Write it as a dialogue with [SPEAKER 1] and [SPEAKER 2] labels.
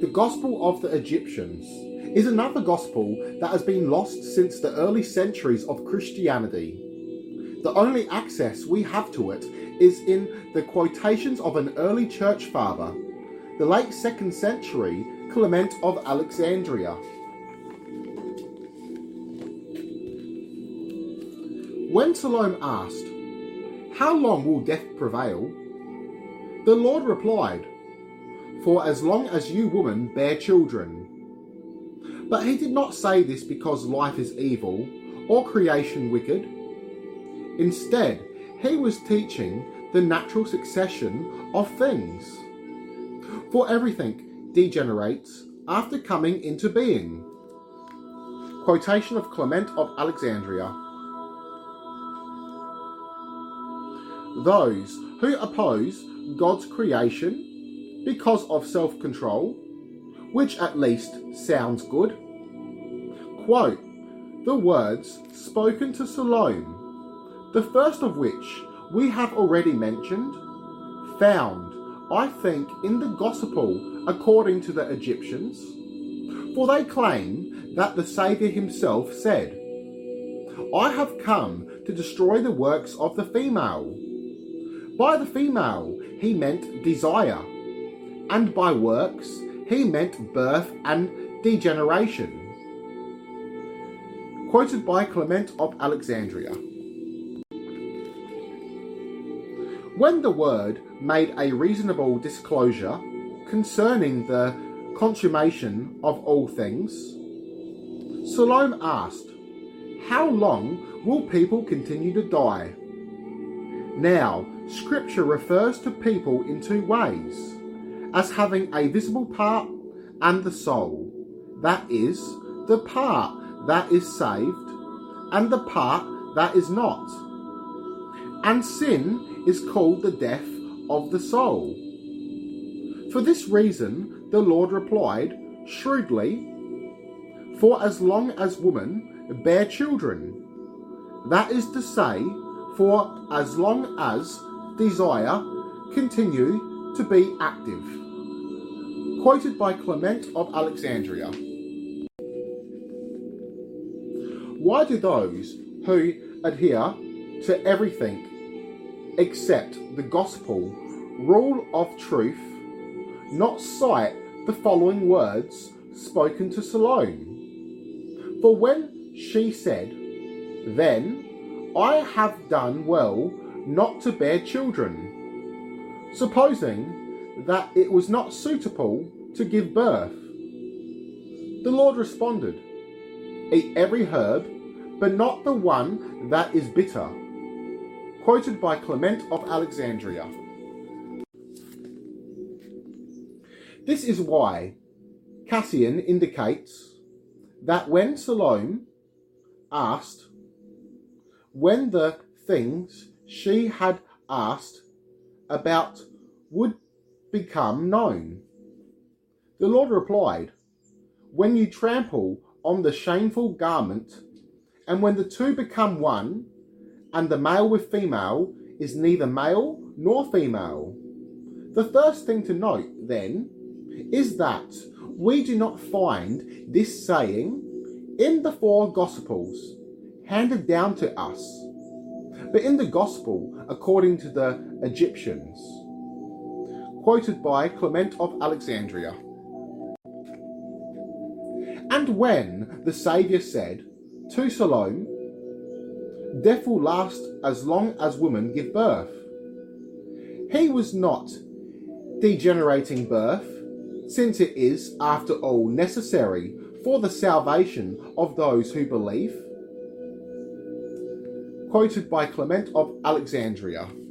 [SPEAKER 1] The Gospel of the Egyptians is another gospel that has been lost since the early centuries of Christianity. The only access we have to it is in the quotations of an early church father, the late 2nd century Clement of Alexandria. When Salome asked, "How long will death prevail?" the Lord replied, "For as long as you women bear children." But he did not say this because life is evil or creation wicked. Instead, he was teaching the natural succession of things. For everything degenerates after coming into being. Quotation of Clement of Alexandria. Those who oppose God's creation because of self-control, which at least sounds good, quote the words spoken to Salome, the first of which we have already mentioned, found, I think, in the Gospel according to the Egyptians, for they claim that the Saviour himself said, "I have come to destroy the works of the female." By the female, he meant desire, and by works, he meant birth and degeneration. Quoted by Clement of Alexandria. When the Word made a reasonable disclosure concerning the consummation of all things, Salome asked, "How long will people continue to die?" Now, Scripture refers to people in two ways, as having a visible part and the soul, that is, the part that is saved and the part that is not. And sin is called the death of the soul. For this reason, the Lord replied shrewdly, "For as long as women bear children, that is to say, for as long as desire continue to be active." Quoted by Clement of Alexandria. Why do those who adhere to everything except the gospel rule of truth not cite the following words spoken to Salome? For when she said, "Then I have done well not to bear children," supposing that it was not suitable to give birth, the Lord responded, "Eat every herb, but not the one that is bitter." Quoted by Clement of Alexandria. This is why Cassian indicates that when Salome asked when the things she had asked about would become known, the Lord replied, "When you trample on the shameful garment, and when the two become one, and the male with female is neither male nor female." The first thing to note, then, is that we do not find this saying in the four Gospels handed down to us, but in the Gospel according to the Egyptians. Quoted by Clement of Alexandria. And when the Saviour said to Salome, "Death will last as long as women give birth," he was not degenerating birth, since it is, after all, necessary for the salvation of those who believe. Quoted by Clement of Alexandria.